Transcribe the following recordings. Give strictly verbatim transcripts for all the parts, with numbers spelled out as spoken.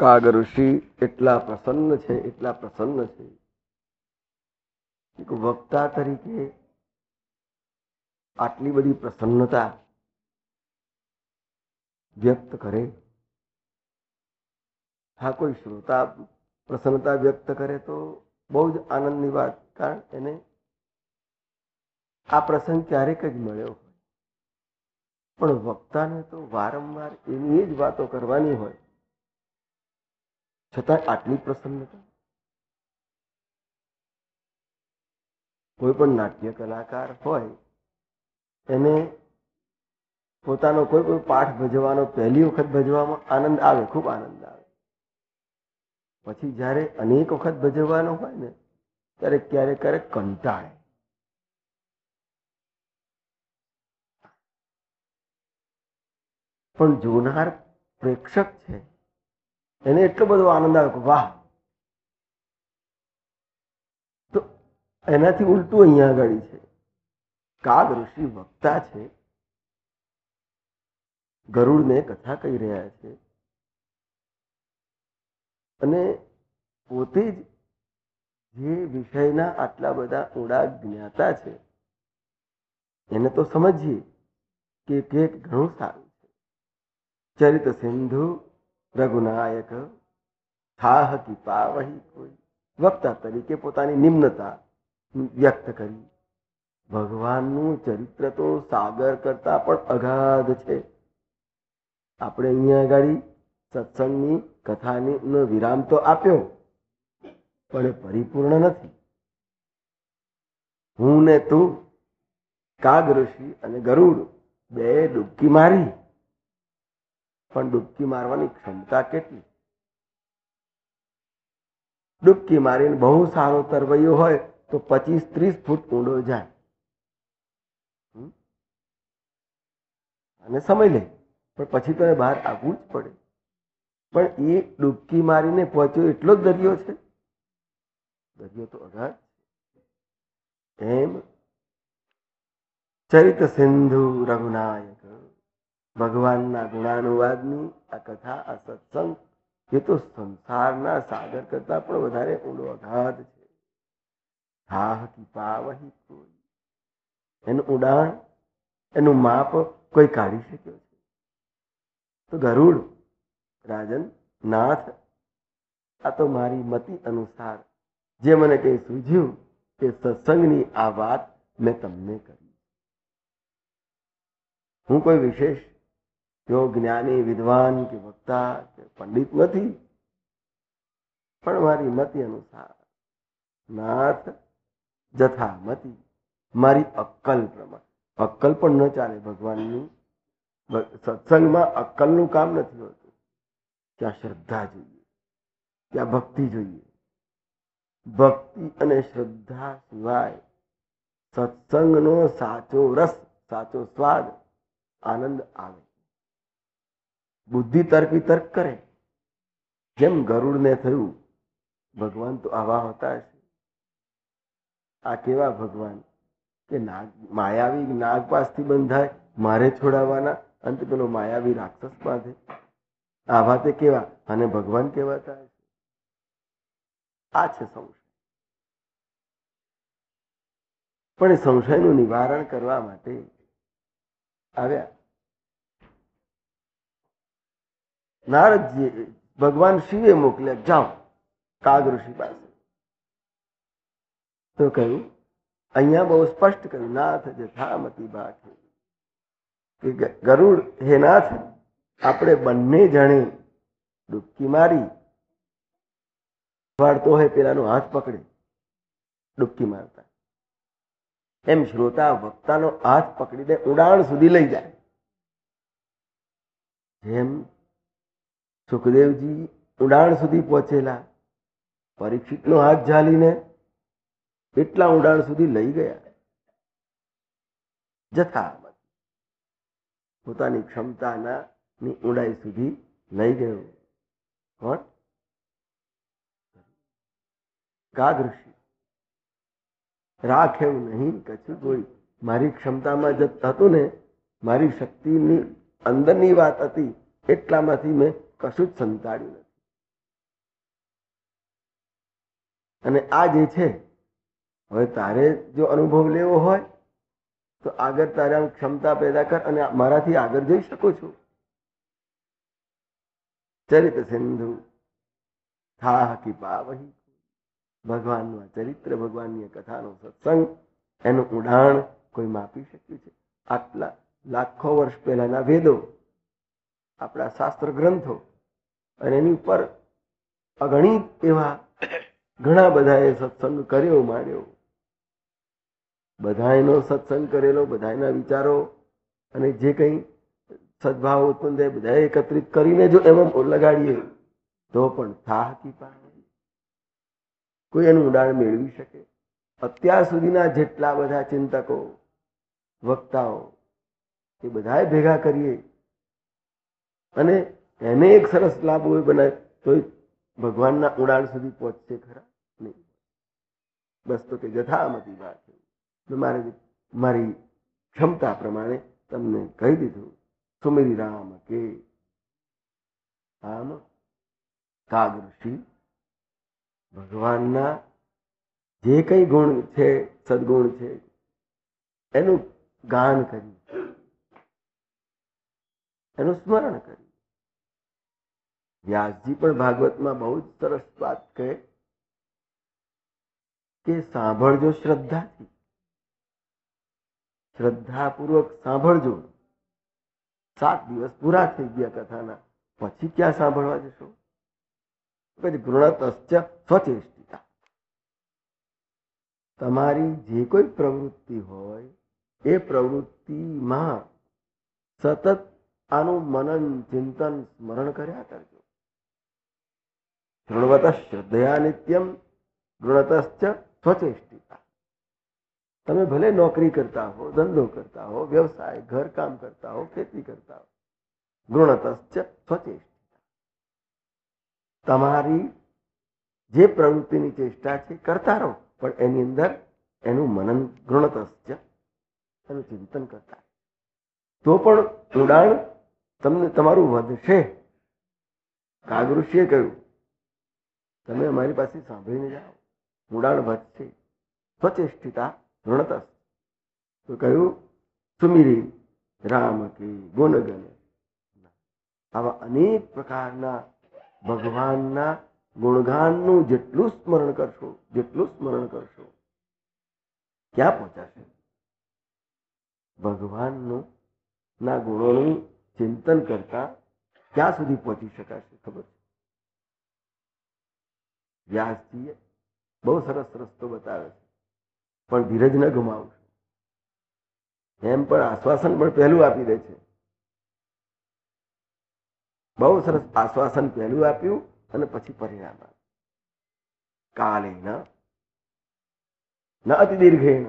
કાગ ઋષિ એટલા પ્રસન્ન છે, એટલા પ્રસન્ન છે કે વક્તા તરીકે આટલી બધી પ્રસન્નતા વ્યક્ત કરે. હા, કોઈ શ્રોતા પ્રસન્નતા વ્યક્ત કરે તો બહુ જ આનંદની વાત, કારણ એને આ પ્રસંગ ક્યારેક જ મળ્યો હોય. પણ વક્તાને તો વારંવાર એની જ વાતો કરવાની હોય, છતાં આટલી પ્રસન્નતા. કોઈ પણ નાટ્ય કલાકાર હોય એને પોતાનો કોઈ કોઈ પાઠ ભજવાનો પહેલી વખત ભજવામાં આનંદ આવે, ખૂબ આનંદ આવે. પછી જ્યારે અનેક વખત ભજવવાનો હોય ને ત્યારે ક્યારેક ક્યારેક કંટાળે. પણ જોનાર પ્રેક્ષક છે એને એટલો બધો આનંદ આવે કે વાહ. તો એનાથી ઉલટું અહીંયા આગળ છે. કાગ ઋષિ વક્તા છે, ગરુડને કથા કહી રહ્યા છે અને પોતે જ જે વિષયના આટલા બધા ઊંડા જ્ઞાતા છે એને તો સમજીએ કે કે ઘણું સારું છે. ચરિત સિંધુ રઘુનાયક થાહ કી પાવહી કોઈ. વક્તા તરીકે પોતાની નિમ્નતા વ્યક્ત કરી. ભગવાનનું ચરિત્ર તો સાગર કરતા પણ અગાધ છે. આપણે અહીંયા આગળ સત્સંગની કથાની નો વિરામ તો આપ્યો, પણ એ પરિપૂર્ણ નથી. હું ને તું, કાગ ઋષિ અને ગરુડ બે ડૂબકી મારી, પણ ડૂબકી મારવાની ક્ષમતા કેટલી? ડૂબકી મારીને બહુ સારો તરવૈયો હોય તો પચીસ ત્રીસ ફૂટ ઊંડો જાય અને સમય લે, પણ પછી તો બહાર આવવું જ પડે. પણ એ ડૂબકી મારીને પહોંચ્યો એટલો જ દરિયો છે, દરિયો તો અગાધ. એમ ચરિત સિંધુ રઘુનાયક, ભગવાનના ગુણાનુવાદની આ કથા, આ સત્સંગ એ તો સંસારના સાગર કરતા પણ વધારે ઊંડો અગાધ છે. થાહ કી પાવહી કોઈ. એનું ઉડાણ, એનું માપ કોઈ કાઢી શક્યો છે? તો ગરુડ રાજન, નાથ, આ તો મારી મતિ અનુસાર જે મને કઈ સૂઝ્યું તે સત્સંગની આ વાત મેં તમને કરી. હું કોઈ વિશેષ જો જ્ઞાની વિદ્વાન કે વક્તા કે પંડિત નથી, પણ મારી મતિ અનુસાર નાથ જથા મતિ, મારી અક્કલ પ્રમાણે. અક્કલ પણ ન ચાલે ભગવાનની સત્સંગમાં. અક્કલનું કામ નથી હોતું. ત્યાં શ્રદ્ધા જોઈએ, ત્યાં ભક્તિ જોઈએ. ભક્તિ અને શ્રદ્ધા સિવાય સત્સંગનો સાચો રસ, સાચો સ્વાદ, આનંદ આવે. બુદ્ધિ તર્ક વિતર્ક કરે, જેમ ગરુડને થયું ભગવાન તો આવા હોતા છે. આ કેવા ભગવાન કે નાગ, માયાવી નાગ પાસથી બંધાય, મારે છોડાવવાના, અંત પેલો માયાવી રાક્ષસ બાંધે. આવા તે કેવા, અને ભગવાન કેવાતા હશે? આ છે સંશય. પણ એ સંશયનું નિવારણ કરવા માટે આવ્યા નારદજી. ભગવાન શિવે મોકલ્યા, જાઓ કાગ ઋષિ પાસે. તો કહ્યું, અહીંયા બહુ સ્પષ્ટ કહ્યું, નાથ જથામતી બાત, કે ગરુડ, હે નાથ, આપણે બંને જણે ડૂબકી મારી. વાળતો હોય પેલાનો હાથ પકડે ડૂબકી મારતા, એમ શ્રોતા વક્તાનો હાથ પકડીને ઉડાણ સુધી લઈ જાય. જેમ સુખદેવજી ઉડાણ સુધી પહોંચેલા, પરીક્ષિતનો હાથ ઝાલીને એટલા ઉડાણ સુધી લઈ ગયા. જથામત, પોતાની ક્ષમતાના ની ઊંડાઈ સુધી લઈ ગયો. કોણ? કાગ ઋષિ. રાખ એવું નહીં કશું કોઈ. મારી ક્ષમતામાં જ હતું ને, મારી શક્તિની અંદરની વાત હતી, એટલામાંથી મેં કશું જ સંતાડ્યું નથી. અને આ જે છે, હવે તારે જો અનુભવ લેવો હોય તો આગળ તારે ક્ષમતા પેદા કર અને મારાથી આગળ જઈ શકો છો. ચરિત સિંધુ થાહ કી પાવહી, ભગવાનનું ચરિત્ર, ભગવાનની કથાનો સત્સંગ, એનું ઉડાણ કોઈ માપી શક્યું છે? આટલા લાખો વર્ષ પહેલાના વેદો, આપણા શાસ્ત્ર ગ્રંથો, અને એની ઉપર અગણિત એવા ઘણા બધાએ સત્સંગ કર્યો માંડ્યો, બધાનો સત્સંગ કરેલો, બધાના વિચારો અને જે કંઈ સદભાવ ઉત્પન્ન થાય બધા એકત્રિત કરીને જો એમાં લગાડીએ તો પણ થાહ કી પાવહી, કોઈ એનું ઉડાણ મેળવી શકે? અત્યાર સુધીના જેટલા બધા ચિંતકો, વક્તાઓ, એ બધાએ ભેગા કરીએ અને એને એક સરસ લાભ હોય બનાવે તો ભગવાનના ઉડાણ સુધી પહોંચશે ખરા? નહીં. બસ તો કે જથામતી વાત, મારે મારી ક્ષમતા પ્રમાણે તમને કહી દીધું. સુમેરી રામ કે આમ કાગૃષિ, ભગવાનના જે કઈ ગુણ છે, સદગુણ છે, એનું ગાન કર્યું, એનું સ્મરણ કર્યું. વ્યાસજી પણ ભાગવતમાં બહુ જ સરસ વાત કહે કે સાંભળજો શ્રદ્ધાથી, શ્રદ્ધાપૂર્વક સાંભળજો. સાત દિવસ પૂરા થઈ ગયા કથાના, પછી ક્યાં સાંભળવા જશો? ગૃણતશ્ચ સ્વચેષ્ટિતા, તમારી જે કોઈ પ્રવૃત્તિ હોય એ પ્રવૃત્તિમાં સતત આનું મનન, ચિંતન, સ્મરણ કર્યા કરજો. શૃણવત શ્રદ્ધયા નિત્યમ ગૃણતશ્ચ સ્વચેષ્ટિતા. તમે ભલે નોકરી કરતા હો, ધંધો કરતા હો, વ્યવસાય, ઘરકામ કરતા હો, ખેતી કરતા હો, ગૃણતશ્ચ સ્વચેષ્ટિતા, તમારી જે પ્રવૃત્તિની ચેષ્ટા છે કરતા રહો, પણ એની અંદર એનું મનન, ગૃણતશ્ચ, એનું ચિંતન કરતા, તો પણ ઉડાણ તમને તમારું વધશે. કાગૃષિએ કહ્યું તમે અમારી પાસે સાંભળીને જાઓ, ઉડાણ વધશે. સ્વચેષ્ટિતા ગૃણતશ્ચ, તો કહ્યું સુમિરી રામ કે ગુણગન, આવા અનેક પ્રકારના ભગવાનના ગુણગાનનું જેટલું સ્મરણ કરશો, જેટલું સ્મરણ કરશો, ક્યાં પહોંચાશે? ભગવાનનું ના ગુણોનું ચિંતન કરતા ક્યાં સુધી પહોંચી શકાશે? ખબર છે? વ્યાસજીએ બહુ સરસ રસ્તો બતાવે છે, પણ ધીરજ ન ગુમાવશો. એમ પણ આશ્વાસન પણ પહેલું આપી દે છે. બહુ સરસ આશ્વાસન પહેલું આપ્યું અને પછી પરિણામ આપ્યું. કાલે ન અતિ દીર્ઘેણ,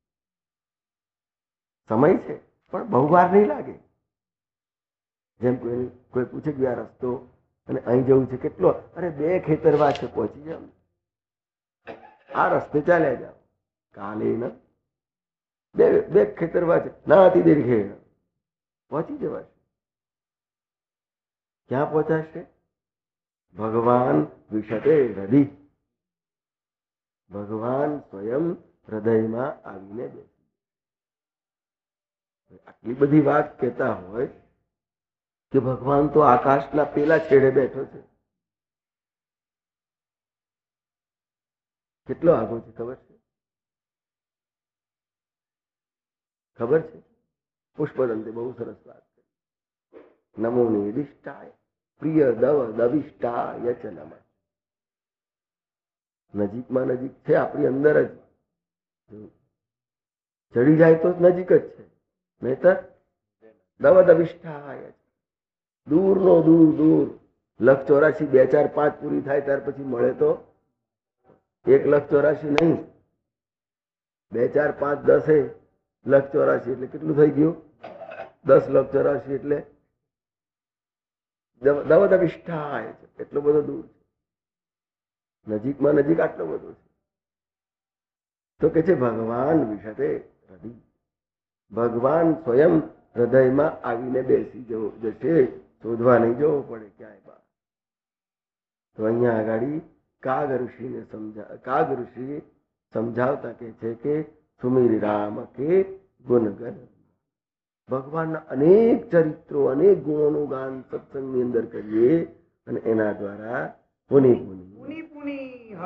સમય છે પણ બહુ વાર નહીં લાગે. જેમ કોઈ કોઈ પૂછે કે આ રસ્તો અને અહીં જવું છે કેટલો, અરે બે ખેતરવા છે, પહોંચી જાવ, આ રસ્તે ચાલ્યા જાઓ. કાલે ન બે બે ખેતરવા છે, ના અતિ દીર્ઘેણ, પહોંચી જવાશે. ક્યાં પહોંચાશે? ભગવાન વિશતે હૃદય, ભગવાન સ્વયં હૃદયમાં આવીને બેસે. આટલી બધી વાત કહેતા હોય કે ભગવાન તો આકાશના પેલા છેડે બેઠો છે. કેટલો આગો છે ખબર છે? ખબર છે? પુષ્પદંતે બહુ સરસ વાત કરી. નમો નિર્દિષ્ટાય પ્રિય દવ દવિષ્ટાય ચ નમઃ. નજીકમાં નજીક છે, આપણી અંદર જ. ચડી જાય તો નજીક જ છે, નહીતર દવ દવિષ્ટાય, દૂર નો દૂર દૂર. લખ ચોરાશી બે ચાર પાંચ પૂરી થાય ત્યાર પછી મળે તો એક લખ ચોરાશી નહીં, બે ચાર પાંચ દસે લખ ચોરાશી એટલે કેટલું થઈ ગયું? દસ લખ ચોરાશી એટલે દવ દવિષ્ટાય, એટલો બધો દૂર છે. નજીકમાં નજીક આટલો બધો છે. તો કે છે ભગવાન વિશતે હૃદય, ભગવાન સ્વયં હૃદયમાં આવીને બેસી જવો જશે, શોધવા નહીં જવો પડે ક્યાંય બહાર. તો અહીંયા આગળ કાગ ઋષિને સમજા કાગ ઋષિ સમજાવતા કે છે કે સુમિર રામ કે ગુણગન. ભગવાનના અનેક ચરિત્રો અનેક ગુણોનું ગાન સત્સંગની અંદર કરીએ અને એના દ્વારા પુની પુની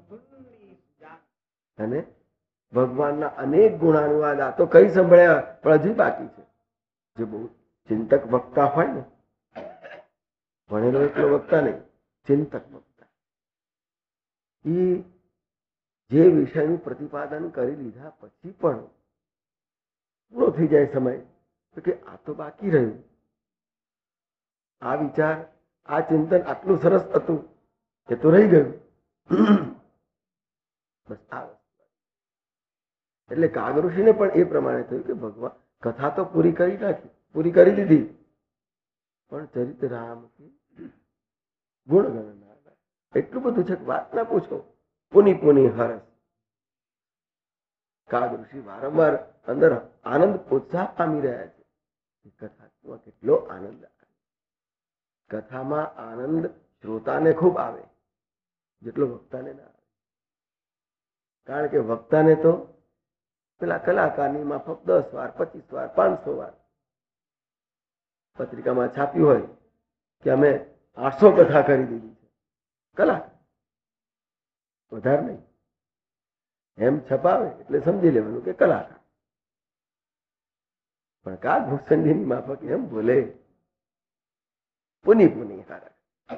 અને ભગવાનના અનેક ગુણાનુવાદ આ તો કઈ સંભળાયા પણ હજી બાકી છે. જે બહુ ચિંતક વક્તા હોય ને, ભણેલો એટલો વક્તા નહીં, ચિંતક વક્તા, એ જે વિષયનું પ્રતિપાદન કરી લીધા પછી પણ પૂરો થઈ જાય સમય તો કે આ તો બાકી રહ્યું, આ વિચાર, આ ચિંતન આટલું સરસ હતું એ તો રહી ગયું. બસ આ એટલે કાગ ઋષિને પણ એ પ્રમાણે થયું કે ભગવાન કથા તો પૂરી કરી નાખી, પૂરી કરી દીધી, પણ ચરિત્ર રામ ગુણ ગણના એટલું બધું છે કે વાત ના પૂછો. પુની પુની હરસ. કાગ ઋષિ વારંવાર અંદર આનંદ ઉત્સાહ પામી રહ્યા છે. કથામાં કેટલો આનંદ આવે. કથામાં આનંદ શ્રોતાને ખૂબ આવે જેટલો વક્તાને ના આવે. કારણ કે વક્તાને તો પેલા કલાકારની માફક દસ વાર, પચીસ વાર, પાંચસો વાર પત્રિકામાં છાપ્યું હોય કે અમે આઠસો કથા કરી દીધી છે, કલાકાર વધારે નહીં, એમ છપાવે એટલે સમજી લેવાનું કે કલાકાર. પણ કાગ ભૂષણજીની માફક એમ બોલે પુની પુની હારક.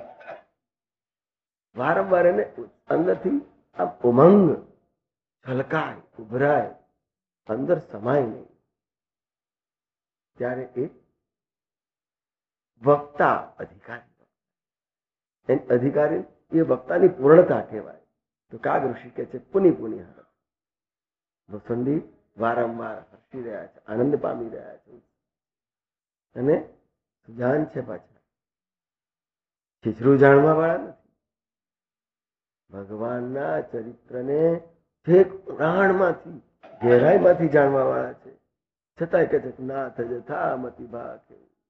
વારંવાર એને અંદરથી આ ઉમંગ છલકાય, ઉભરાય, અંદર સમાય નહીં. ત્યારે એક વક્તા અધિકારી, અધિકારી એ વક્તાની પૂર્ણતા કહેવાય. તો કાગ ઋષિ કે છે પુની પુની હરક. ભૂષણજી વારંવાર હસી રહ્યા છે, આનંદ પામી રહ્યા છે અને જાણ છે પાછા છીછરું જાણવા વાળા નથી. ભગવાનના ચરિત્રને છેક ઊંડાણમાંથી, ગહેરાઈમાંથી જાણવા વાળા છે. છતાંય કે છે નાથ જથા મતિ ભાગ.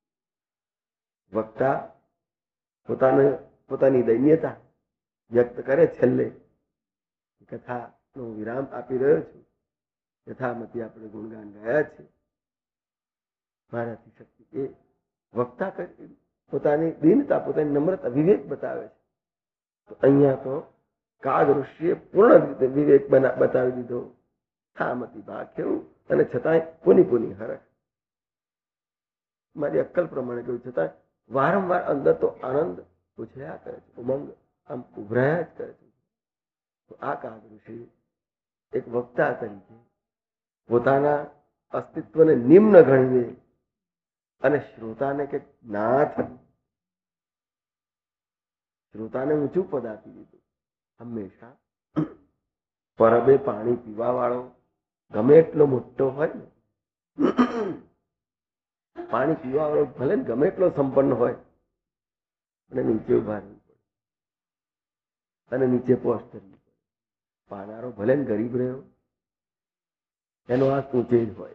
વક્તા પોતાને પોતાની દૈન્યતા વ્યક્ત કરે છેલ્લે, કથાનો વિરામ આપી રહ્યો છું, યથામતી આપણે ગુણગાન ગાયા છે, મારાથી શક્તિ. એ વક્તા પોતાની દીનતા, પોતાની નમ્રતા, વિવેક બતાવે છે. તો અહીંયા તો કાગ ઋષિએ પૂર્ણ રીતે વિવેક બતાવી દીધો. થામતી ભાગ કેવું, અને છતાંય પુની પુની હરખ. મારી અક્કલ પ્રમાણે કહ્યું, છતાં વારંવાર અંદર તો આનંદ ઉછળ્યા કરે છે, ઉમંગ આમ ઉભરાયા જ કરે છે. તો આ કાગ ઋષિ એક વક્તા તરીકે પોતાના અસ્તિત્વને નિમ્ન ગણીને અને શ્રોતાને કે નાથ, શ્રોતાને ઊંચું પદ આપી દીધું. હંમેશા પરબે પાણી પીવા વાળો ગમે એટલો મોટો હોય ને, પાણી પીવા વાળો ભલે ગમે એટલો સંપન્ન હોય અને નીચે ઉભા રહેવું પડે અને નીચે પોસ્ટ કરવી પડે. પાનારો ભલે ગરીબ રહ્યો, એનો હાથ ઊંચે જ હોય,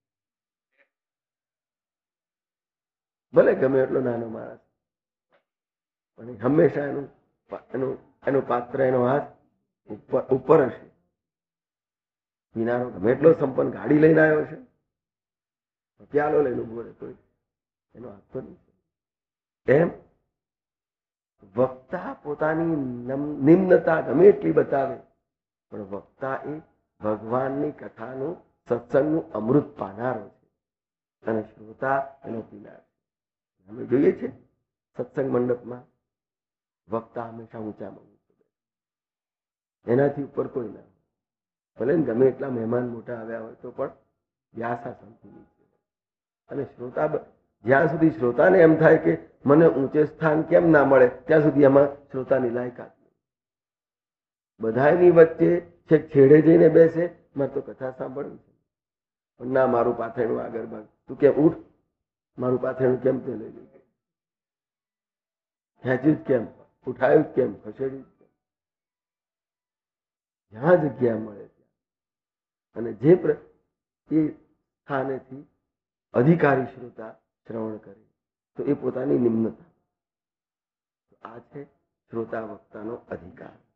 ભલે ગમે એટલો નાનો માણસ, પણ હંમેશા એનું એનું એનું પાત્ર, એનો હાથ ઉપર ઉપર હશે. પીનારો ગમે એટલો સંપન્ન ગાડી લઈને આવ્યો છે, પ્યાલો લઈને ઉભો રહે તો એનો હાથ તો નહીં. એમ વક્તા પોતાની નિમ્નતા ગમે એટલી બતાવે, પણ વક્તા એ ભગવાનની કથાનું, સત્સંગનું અમૃત પાનારો છે અને શ્રોતા એનો પીનાર છે. અમે જોઈએ છે સત્સંગ મંડપમાં વક્તા હંમેશા ઊંચામાં ઊંચો, એનાથી ઉપર કોઈ ના હોય. ભલે ને ગમે એટલા મહેમાન મોટા આવ્યા હોય તો પણ વ્યાસાસનથી નીચે. અને શ્રોતા, જ્યાં સુધી શ્રોતાને એમ થાય કે મને ઊંચે સ્થાન કેમ ના મળે, ત્યાં સુધી એમાં શ્રોતાની લાયકાત નહીં. બધાની વચ્ચે છેક છેડે જઈને બેસે, મારે તો કથા સાંભળવી છે, પણ ના, મારું પાથરણું આગળ ભાગ, તું કેમ ઉઠ, મારું પાથરણું કેમ તે લઈ લઈ ખેંચ્યું જ કેમ, ઉઠાયું જ કેમ, ખસેડ્યું જ કેમ. જ્યાં જગ્યા મળે ત્યાં, અને જે એ સ્થાનેથી અધિકારી શ્રોતા શ્રવણ કરે તો એ પોતાની નિમ્નતા. આ છે શ્રોતા વક્તાનો અધિકાર.